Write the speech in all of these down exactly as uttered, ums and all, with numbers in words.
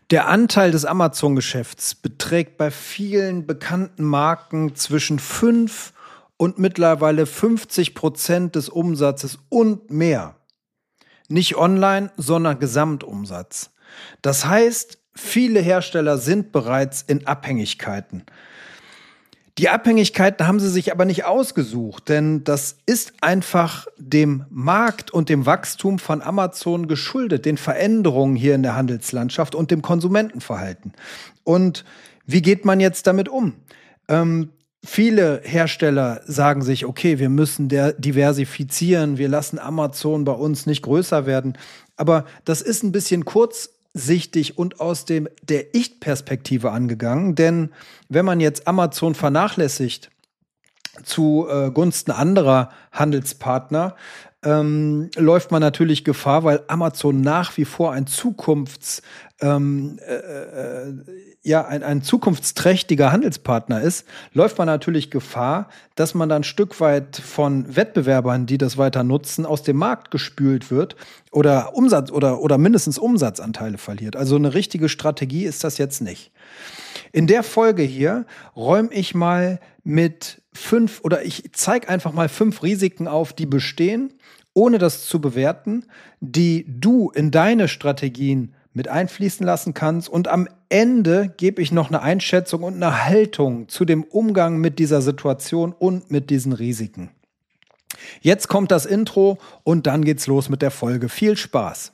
Der Anteil des Amazon-Geschäfts beträgt bei vielen bekannten Marken zwischen fünf und mittlerweile fünfzig Prozent des Umsatzes und mehr. Nicht online, sondern Gesamtumsatz. Das heißt, viele Hersteller sind bereits in Abhängigkeiten. Die Abhängigkeiten haben sie sich aber nicht ausgesucht, denn das ist einfach dem Markt und dem Wachstum von Amazon geschuldet, den Veränderungen hier in der Handelslandschaft und dem Konsumentenverhalten. Und wie geht man jetzt damit um? Ähm, viele Hersteller sagen sich, okay, wir müssen der diversifizieren, wir lassen Amazon bei uns nicht größer werden. Aber das ist ein bisschen kurz sichtig und aus dem der Ich-Perspektive angegangen, denn wenn man jetzt Amazon vernachlässigt zu äh, Gunsten anderer Handelspartner, ähm, läuft man natürlich Gefahr, weil Amazon nach wie vor ein Zukunfts ähm, äh, ja ein, ein zukunftsträchtiger Handelspartner ist, läuft man natürlich Gefahr, dass man dann ein Stück weit von Wettbewerbern, die das weiter nutzen, aus dem Markt gespült wird oder Umsatz oder oder mindestens Umsatzanteile verliert. Also eine richtige Strategie ist das jetzt nicht. In der Folge hier räume ich mal mit fünf oder ich zeige einfach mal fünf Risiken auf, die bestehen, ohne das zu bewerten, die du in deine Strategien mit einfließen lassen kannst. Und am Ende gebe ich noch eine Einschätzung und eine Haltung zu dem Umgang mit dieser Situation und mit diesen Risiken. Jetzt kommt das Intro und dann geht's los mit der Folge. Viel Spaß!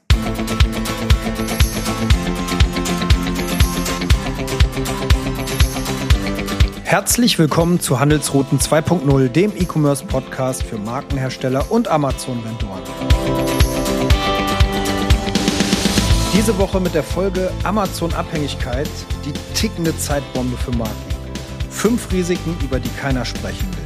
Herzlich willkommen zu Handelsrouten zwei Punkt null, dem E-Commerce-Podcast für Markenhersteller und Amazon-Vendoren. Diese Woche mit der Folge Amazon-Abhängigkeit, die tickende Zeitbombe für Marken. Fünf Risiken, über die keiner sprechen will.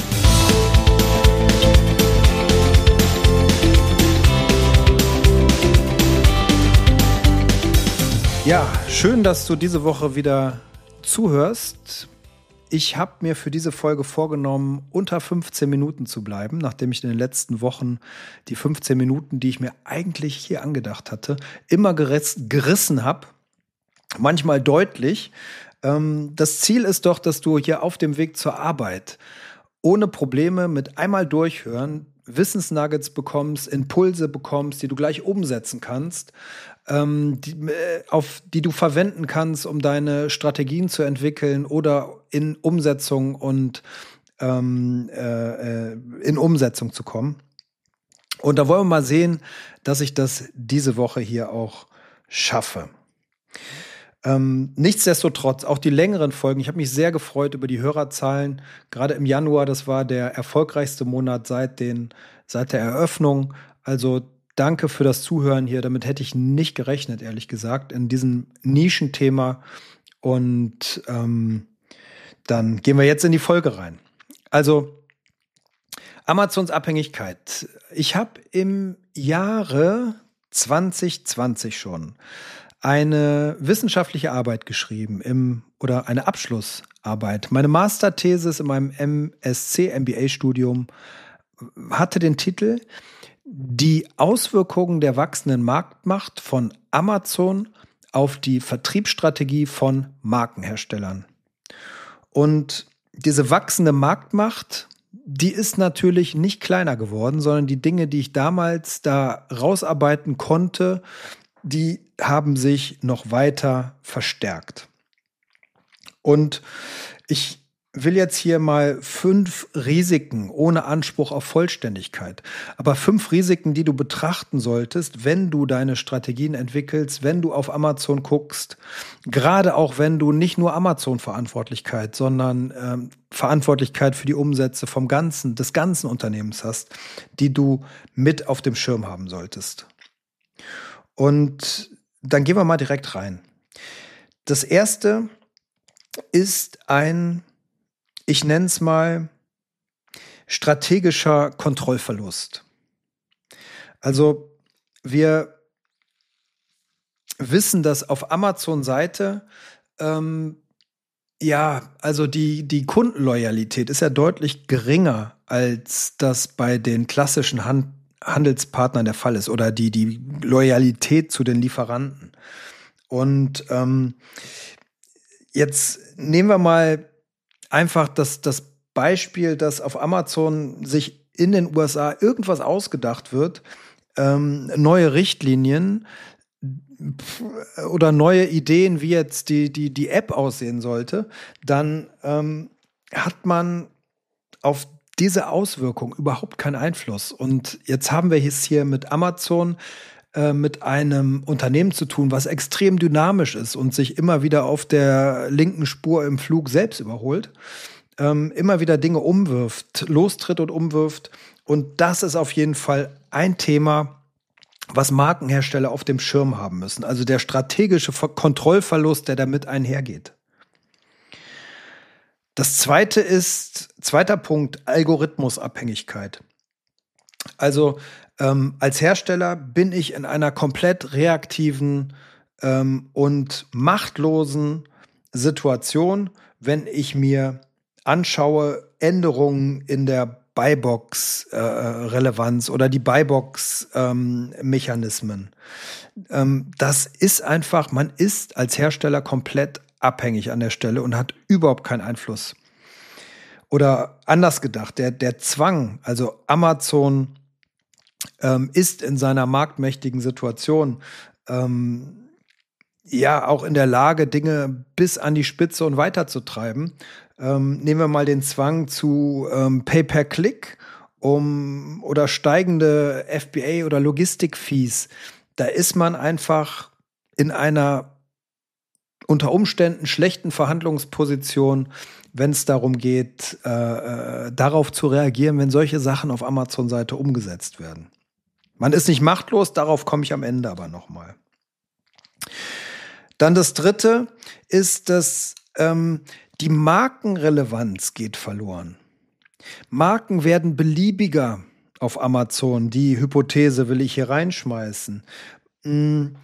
Ja, schön, dass du diese Woche wieder zuhörst. Ich habe mir für diese Folge vorgenommen, unter fünfzehn Minuten zu bleiben, nachdem ich in den letzten Wochen die fünfzehn Minuten, die ich mir eigentlich hier angedacht hatte, immer geriss, gerissen habe. Manchmal deutlich. Ähm, das Ziel ist doch, dass du hier auf dem Weg zur Arbeit ohne Probleme mit einmal durchhören Wissensnuggets bekommst, Impulse bekommst, die du gleich umsetzen kannst, ähm, die, äh, auf die du verwenden kannst, um deine Strategien zu entwickeln oder in Umsetzung und ähm, äh, in Umsetzung zu kommen. Und da wollen wir mal sehen, dass ich das diese Woche hier auch schaffe. Ähm, nichtsdestotrotz, auch die längeren Folgen, ich habe mich sehr gefreut über die Hörerzahlen. Gerade im Januar, das war der erfolgreichste Monat seit, den, seit der Eröffnung. Also danke für das Zuhören hier. Damit hätte ich nicht gerechnet, ehrlich gesagt, in diesem Nischenthema. Und ähm, dann gehen wir jetzt in die Folge rein. Also Amazons Abhängigkeit. Ich habe im Jahre zwanzig zwanzig schon eine wissenschaftliche Arbeit geschrieben im oder eine Abschlussarbeit. Meine Masterthesis in meinem M S C M B A-Studium hatte den Titel Die Auswirkungen der wachsenden Marktmacht von Amazon auf die Vertriebsstrategie von Markenherstellern. Und diese wachsende Marktmacht, die ist natürlich nicht kleiner geworden, sondern die Dinge, die ich damals da rausarbeiten konnte, die haben sich noch weiter verstärkt. Und ich will jetzt hier mal fünf Risiken ohne Anspruch auf Vollständigkeit, aber fünf Risiken, die du betrachten solltest, wenn du deine Strategien entwickelst, wenn du auf Amazon guckst, gerade auch wenn du nicht nur Amazon-Verantwortlichkeit, sondern ähm, Verantwortlichkeit für die Umsätze vom ganzen, des ganzen Unternehmens hast, die du mit auf dem Schirm haben solltest. Und dann gehen wir mal direkt rein. Das erste ist ein, ich nenne es mal, strategischer Kontrollverlust. Also wir wissen, dass auf Amazon-Seite ähm, ja, also die, die Kundenloyalität ist ja deutlich geringer, als das bei den klassischen Hand Handelspartnern der Fall ist oder die, die Loyalität zu den Lieferanten. Und ähm, jetzt nehmen wir mal einfach das, das Beispiel, dass auf Amazon sich in den U S A irgendwas ausgedacht wird, ähm, neue Richtlinien oder neue Ideen, wie jetzt die, die, die App aussehen sollte, dann ähm, hat man auf diese Auswirkung überhaupt keinen Einfluss. Und jetzt haben wir es hier mit Amazon äh, mit einem Unternehmen zu tun, was extrem dynamisch ist und sich immer wieder auf der linken Spur im Flug selbst überholt, ähm, immer wieder Dinge umwirft, lostritt und umwirft. Und das ist auf jeden Fall ein Thema, was Markenhersteller auf dem Schirm haben müssen. Also der strategische Kontrollverlust, der damit einhergeht. Das zweite ist, zweiter Punkt, Algorithmusabhängigkeit. Also ähm, als Hersteller bin ich in einer komplett reaktiven ähm, und machtlosen Situation, wenn ich mir anschaue, Änderungen in der Buybox-Relevanz äh, oder die Buybox-Mechanismen. Ähm, das ist einfach, man ist als Hersteller komplett abhängig an der Stelle und hat überhaupt keinen Einfluss. Oder anders gedacht, der, der Zwang, also Amazon ähm, ist in seiner marktmächtigen Situation ähm, ja auch in der Lage, Dinge bis an die Spitze und weiterzutreiben. Ähm, nehmen wir mal den Zwang zu ähm, Pay-per-Click um, oder steigende F B A- oder Logistik-Fees. Da ist man einfach in einer unter Umständen schlechten Verhandlungsposition, wenn es darum geht, äh, äh, darauf zu reagieren, wenn solche Sachen auf Amazon-Seite umgesetzt werden. Man ist nicht machtlos, darauf komme ich am Ende aber noch mal. Dann das Dritte ist, dass ähm, die Markenrelevanz geht verloren. Marken werden beliebiger auf Amazon. Die Hypothese will ich hier reinschmeißen. Mm,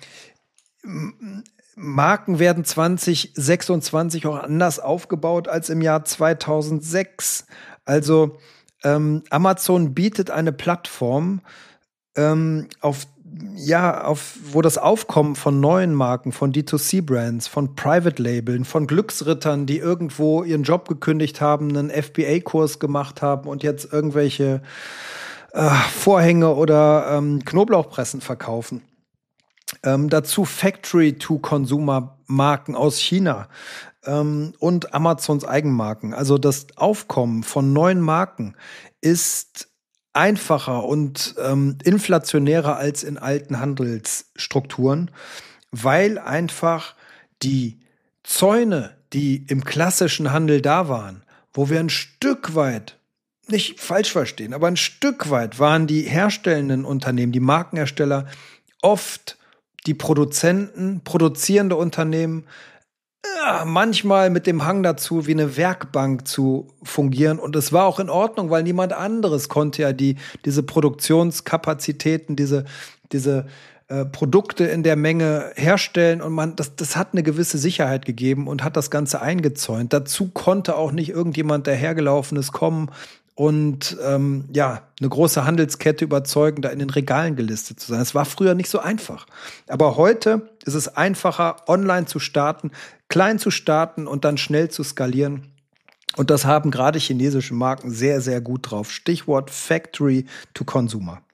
Marken werden zwanzig sechsundzwanzig auch anders aufgebaut als im Jahr zweitausendsechs. Also ähm, Amazon bietet eine Plattform, ähm, auf ja, auf, wo das Aufkommen von neuen Marken, von D zwei C-Brands, von Private-Labeln, von Glücksrittern, die irgendwo ihren Job gekündigt haben, einen F B A-Kurs gemacht haben und jetzt irgendwelche äh, Vorhänge oder ähm, Knoblauchpressen verkaufen. Ähm, dazu Factory-to-Consumer-Marken aus China ähm, und Amazons Eigenmarken. Also das Aufkommen von neuen Marken ist einfacher und ähm, inflationärer als in alten Handelsstrukturen, weil einfach die Zäune, die im klassischen Handel da waren, wo wir ein Stück weit, nicht falsch verstehen, aber ein Stück weit waren die herstellenden Unternehmen, die Markenhersteller oft die Produzenten, produzierende Unternehmen, ja, manchmal mit dem Hang dazu, wie eine Werkbank zu fungieren. Und es war auch in Ordnung, weil niemand anderes konnte ja die, diese Produktionskapazitäten, diese, diese äh, Produkte in der Menge herstellen. Und man, das, das hat eine gewisse Sicherheit gegeben und hat das Ganze eingezäunt. Dazu konnte auch nicht irgendjemand dahergelaufenes kommen und ähm, ja, eine große Handelskette überzeugen, da in den Regalen gelistet zu sein. Es war früher nicht so einfach. Aber heute ist es einfacher, online zu starten, klein zu starten und dann schnell zu skalieren. Und das haben gerade chinesische Marken sehr, sehr gut drauf. Stichwort Factory to Consumer.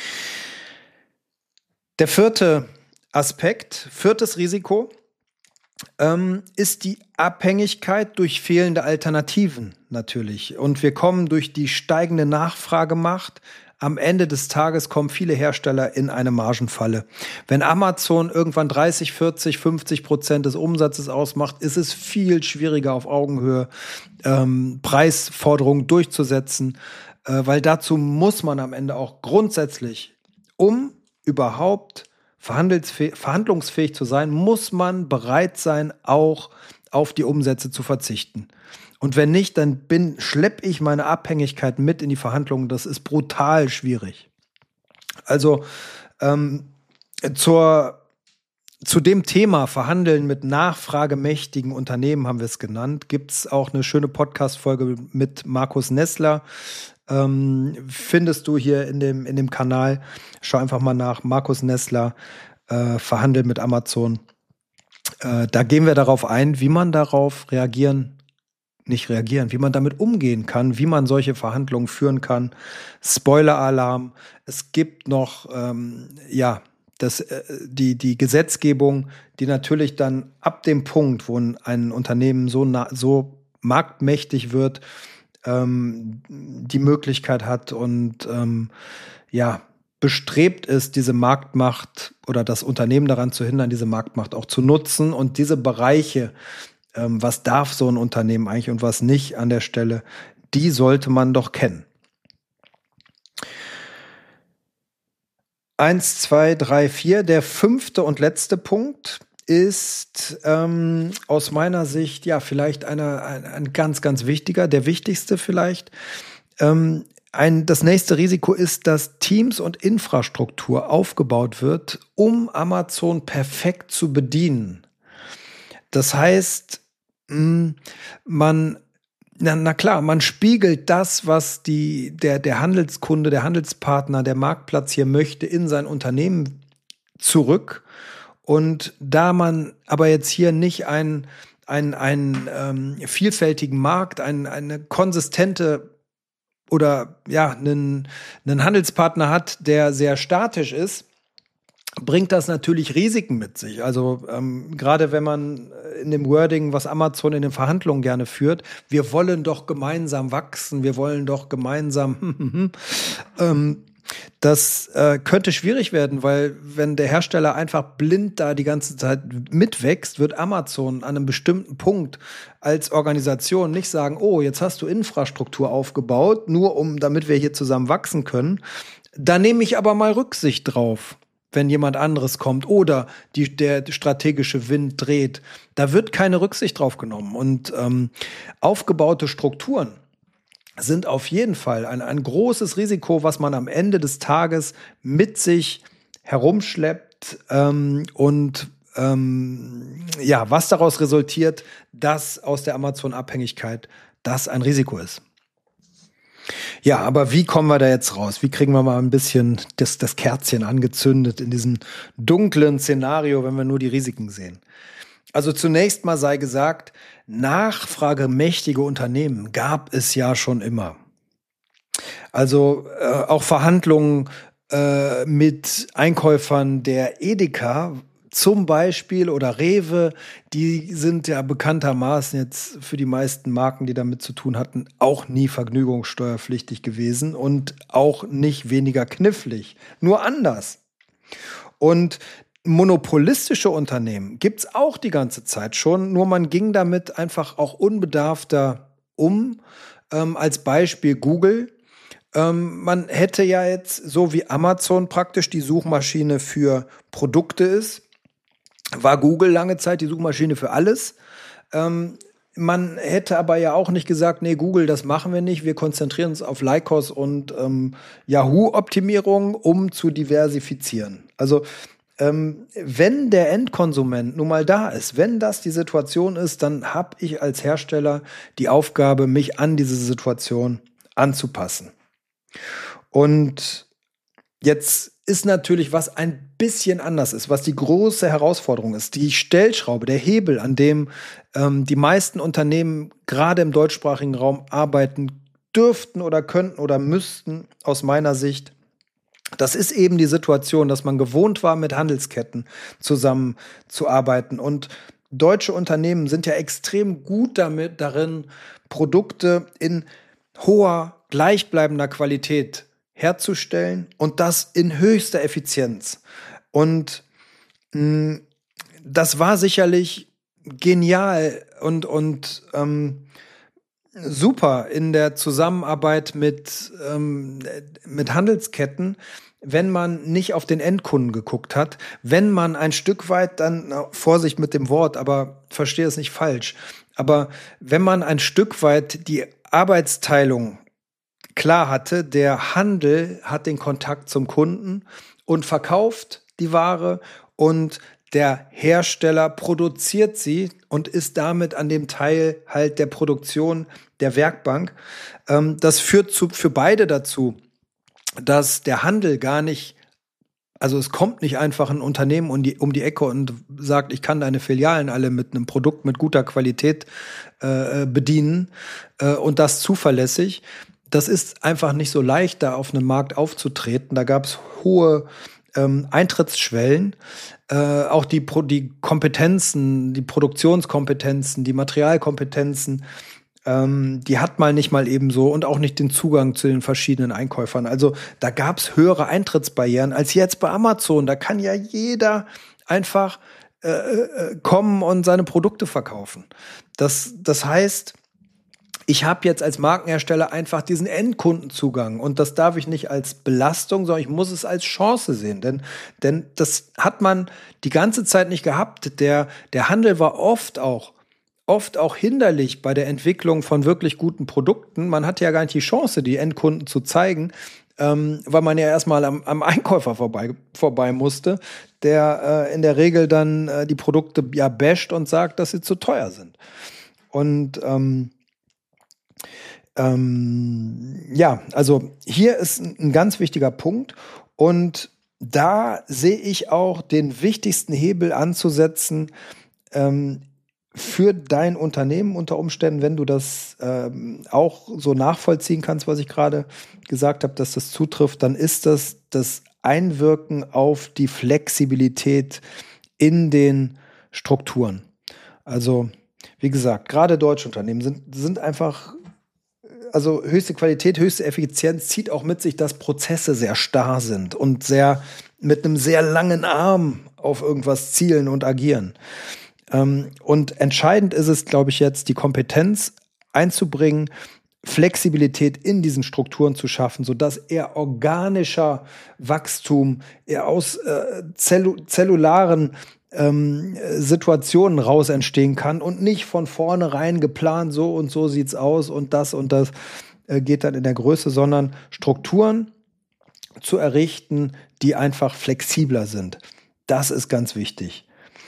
Der vierte Aspekt, viertes Risiko, ähm, ist die Abhängigkeit durch fehlende Alternativen natürlich. Und wir kommen durch die steigende Nachfragemacht. Am Ende des Tages kommen viele Hersteller in eine Margenfalle. Wenn Amazon irgendwann dreißig, vierzig, fünfzig Prozent des Umsatzes ausmacht, ist es viel schwieriger auf Augenhöhe ähm, Preisforderungen durchzusetzen, äh, weil dazu muss man am Ende auch grundsätzlich, um überhaupt verhandlungsfähig zu sein, muss man bereit sein, auch auf die Umsätze zu verzichten. Und wenn nicht, dann bin, schlepp ich meine Abhängigkeit mit in die Verhandlungen. Das ist brutal schwierig. Also ähm, zur, zu dem Thema Verhandeln mit nachfragemächtigen Unternehmen, haben wir es genannt, gibt es auch eine schöne Podcast-Folge mit Markus Nessler. Ähm, findest du hier in dem, in dem Kanal. Schau einfach mal nach. Markus Nessler, äh, Verhandeln mit Amazon. Äh, da gehen wir darauf ein, wie man darauf reagieren, nicht reagieren, wie man damit umgehen kann, wie man solche Verhandlungen führen kann. Spoiler-Alarm. Es gibt noch, ähm, ja, das, äh, die, die Gesetzgebung, die natürlich dann ab dem Punkt, wo ein Unternehmen so, na, so marktmächtig wird, ähm, die Möglichkeit hat und ähm, ja, bestrebt ist, diese Marktmacht oder das Unternehmen daran zu hindern, diese Marktmacht auch zu nutzen und diese Bereiche, ähm, was darf so ein Unternehmen eigentlich und was nicht an der Stelle, die sollte man doch kennen. Eins, zwei, drei, vier. Der fünfte und letzte Punkt ist ähm, aus meiner Sicht ja vielleicht einer, ein, ein ganz, ganz wichtiger, der wichtigste vielleicht. Ähm, ein, das nächste Risiko ist, dass Teams und Infrastruktur aufgebaut wird, um Amazon perfekt zu bedienen. Das heißt, mh, man Na, na klar, man spiegelt das, was die, der, der Handelskunde, der Handelspartner, der Marktplatz hier möchte, in sein Unternehmen zurück. Und da man aber jetzt hier nicht einen, einen, einen ähm, vielfältigen Markt, einen, eine konsistente oder ja, einen, einen Handelspartner hat, der sehr statisch ist, bringt das natürlich Risiken mit sich. Also ähm, gerade wenn man in dem Wording, was Amazon in den Verhandlungen gerne führt, wir wollen doch gemeinsam wachsen, wir wollen doch gemeinsam, ähm, das äh, könnte schwierig werden, weil wenn der Hersteller einfach blind da die ganze Zeit mitwächst, wird Amazon an einem bestimmten Punkt als Organisation nicht sagen, oh, jetzt hast du Infrastruktur aufgebaut, nur um, damit wir hier zusammen wachsen können. Da nehme ich aber mal Rücksicht drauf, wenn jemand anderes kommt oder die, der strategische Wind dreht. Da wird keine Rücksicht drauf genommen. Und ähm, aufgebaute Strukturen sind auf jeden Fall ein, ein großes Risiko, was man am Ende des Tages mit sich herumschleppt ähm, und ähm, ja, was daraus resultiert, dass aus der Amazon-Abhängigkeit das ein Risiko ist. Ja, aber wie kommen wir da jetzt raus? Wie kriegen wir mal ein bisschen das, das Kerzchen angezündet in diesem dunklen Szenario, wenn wir nur die Risiken sehen? Also zunächst mal sei gesagt, nachfragemächtige Unternehmen gab es ja schon immer. Also äh, auch Verhandlungen äh, mit Einkäufern der Edeka zum Beispiel oder Rewe, die sind ja bekanntermaßen jetzt für die meisten Marken, die damit zu tun hatten, auch nie vergnügungssteuerpflichtig gewesen und auch nicht weniger knifflig, nur anders. Und monopolistische Unternehmen gibt's auch die ganze Zeit schon, nur man ging damit einfach auch unbedarfter um. Ähm, als Beispiel Google. Ähm, man hätte ja jetzt, so wie Amazon praktisch die Suchmaschine für Produkte ist, war Google lange Zeit die Suchmaschine für alles. Ähm, man hätte aber ja auch nicht gesagt, nee, Google, das machen wir nicht. Wir konzentrieren uns auf Lycos und ähm, Yahoo-Optimierung, um zu diversifizieren. Also ähm, wenn der Endkonsument nun mal da ist, wenn das die Situation ist, dann habe ich als Hersteller die Aufgabe, mich an diese Situation anzupassen. Und jetzt ist natürlich, was ein bisschen anders ist, was die große Herausforderung ist, die Stellschraube, der Hebel, an dem ähm, die meisten Unternehmen gerade im deutschsprachigen Raum arbeiten dürften oder könnten oder müssten, aus meiner Sicht. Das ist eben die Situation, dass man gewohnt war, mit Handelsketten zusammenzuarbeiten. Und deutsche Unternehmen sind ja extrem gut damit darin, Produkte in hoher, gleichbleibender Qualität herzustellen und das in höchster Effizienz. Und mh, das war sicherlich genial und, und ähm, super in der Zusammenarbeit mit, ähm, mit Handelsketten, wenn man nicht auf den Endkunden geguckt hat, wenn man ein Stück weit dann, na, Vorsicht mit dem Wort, aber verstehe es nicht falsch, aber wenn man ein Stück weit die Arbeitsteilung klar hatte, der Handel hat den Kontakt zum Kunden und verkauft die Ware und der Hersteller produziert sie und ist damit an dem Teil halt der Produktion der Werkbank. Ähm, das führt zu, für beide dazu, dass der Handel gar nicht Also es kommt nicht einfach ein Unternehmen um die, um die Ecke und sagt, ich kann deine Filialen alle mit einem Produkt mit guter Qualität äh, bedienen äh, und das zuverlässig. Das ist einfach nicht so leicht, da auf einem Markt aufzutreten. Da gab es hohe ähm, Eintrittsschwellen. Äh, auch die, Pro- die Kompetenzen, die Produktionskompetenzen, die Materialkompetenzen, ähm, die hat man nicht mal eben so und auch nicht den Zugang zu den verschiedenen Einkäufern. Also da gab es höhere Eintrittsbarrieren als jetzt bei Amazon. Da kann ja jeder einfach äh, äh, kommen und seine Produkte verkaufen. Das, das heißt, ich habe jetzt als Markenhersteller einfach diesen Endkundenzugang und das darf ich nicht als Belastung, sondern ich muss es als Chance sehen, denn, denn das hat man die ganze Zeit nicht gehabt. Der, der Handel war oft auch, oft auch hinderlich bei der Entwicklung von wirklich guten Produkten. Man hatte ja gar nicht die Chance, die Endkunden zu zeigen, ähm, weil man ja erstmal am, am Einkäufer vorbei, vorbei musste, der äh, in der Regel dann äh, die Produkte ja basht und sagt, dass sie zu teuer sind. Und ähm, Ähm, ja, also hier ist ein, ein ganz wichtiger Punkt und da sehe ich auch den wichtigsten Hebel anzusetzen ähm, für dein Unternehmen unter Umständen, wenn du das ähm, auch so nachvollziehen kannst, was ich gerade gesagt habe, dass das zutrifft, dann ist das das Einwirken auf die Flexibilität in den Strukturen. Also wie gesagt, gerade deutsche Unternehmen sind, sind einfach Also höchste Qualität, höchste Effizienz zieht auch mit sich, dass Prozesse sehr starr sind und sehr mit einem sehr langen Arm auf irgendwas zielen und agieren. Ähm, und entscheidend ist es, glaube ich, jetzt die Kompetenz einzubringen, Flexibilität in diesen Strukturen zu schaffen, sodass eher organischer Wachstum, eher aus äh, zellu- zellularen ähm, Situationen raus entstehen kann und nicht von vornherein geplant, so und so sieht's aus und das und das äh, geht dann in der Größe, sondern Strukturen zu errichten, die einfach flexibler sind. Das ist ganz wichtig.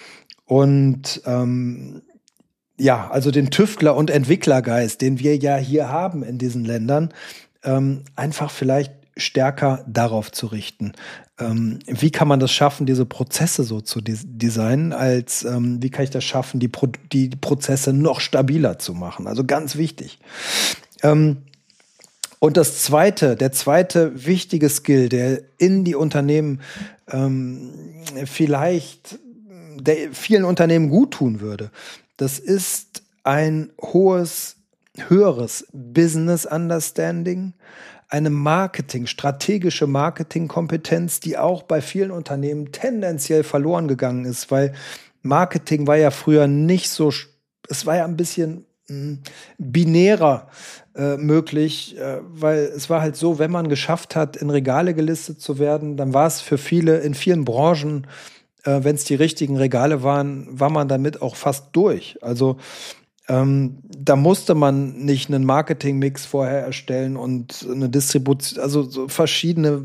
Und ähm, ja, also den Tüftler- und Entwicklergeist, den wir ja hier haben in diesen Ländern, ähm, einfach vielleicht stärker darauf zu richten. Ähm, wie kann man das schaffen, diese Prozesse so zu des- designen, als ähm, wie kann ich das schaffen, die, Pro- die Prozesse noch stabiler zu machen? Also ganz wichtig. Ähm, und das zweite, der zweite wichtige Skill, der in die Unternehmen ähm, vielleicht der vielen Unternehmen gut tun würde, das ist ein hohes, höheres Business Understanding, eine Marketing, strategische Marketingkompetenz, die auch bei vielen Unternehmen tendenziell verloren gegangen ist, weil Marketing war ja früher nicht so, es war ja ein bisschen mh, binärer äh, möglich, äh, weil es war halt so, wenn man geschafft hat, in Regale gelistet zu werden, dann war es für viele in vielen Branchen, äh, wenn es die richtigen Regale waren, war man damit auch fast durch. Also ähm, da musste man nicht einen Marketingmix vorher erstellen und eine Distribution, also so verschiedene,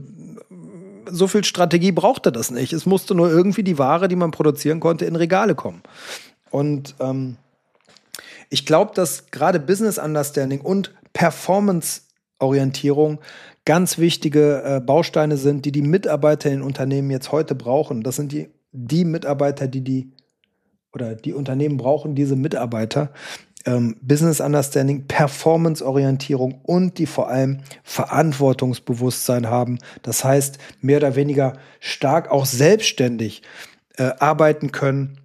so viel Strategie brauchte das nicht. Es musste nur irgendwie die Ware, die man produzieren konnte, in Regale kommen. Und ähm, ich glaube, dass gerade Business Understanding und Performance-Orientierung ganz wichtige äh, Bausteine sind, die die Mitarbeiter in den Unternehmen jetzt heute brauchen. Das sind die, die Mitarbeiter, die die oder die Unternehmen brauchen diese Mitarbeiter. Ähm, Business Understanding, Performance-Orientierung und die vor allem Verantwortungsbewusstsein haben. Das heißt, mehr oder weniger stark auch selbstständig äh, arbeiten können,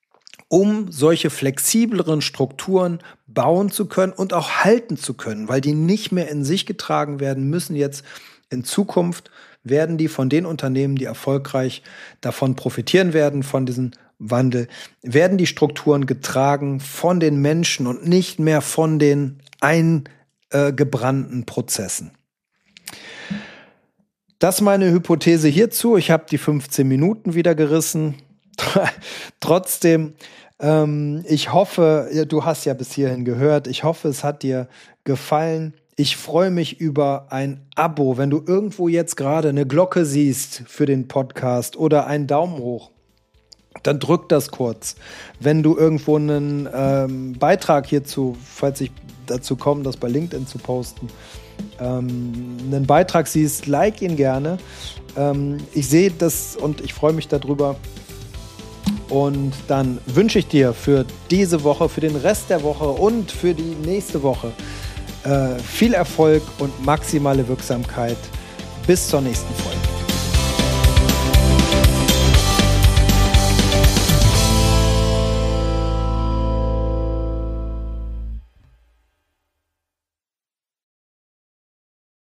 um solche flexibleren Strukturen bauen zu können und auch halten zu können, weil die nicht mehr in sich getragen werden müssen. Jetzt in Zukunft werden die von den Unternehmen, die erfolgreich davon profitieren werden, von diesem Wandel, werden die Strukturen getragen von den Menschen und nicht mehr von den eingebrannten Prozessen. Das ist meine Hypothese hierzu. Ich habe die fünfzehn Minuten wieder gerissen. Trotzdem, ähm, ich hoffe, du hast ja bis hierhin gehört, ich hoffe, es hat dir gefallen. Ich freue mich über ein Abo, wenn du irgendwo jetzt gerade eine Glocke siehst für den Podcast oder einen Daumen hoch. Dann drück das kurz. Wenn du irgendwo einen ähm, Beitrag hierzu, falls ich dazu komme, das bei LinkedIn zu posten, ähm, einen Beitrag siehst, like ihn gerne. Ähm, ich sehe das und ich freue mich darüber. Und dann wünsche ich dir für diese Woche, für den Rest der Woche und für die nächste Woche äh, viel Erfolg und maximale Wirksamkeit. Bis zur nächsten Folge.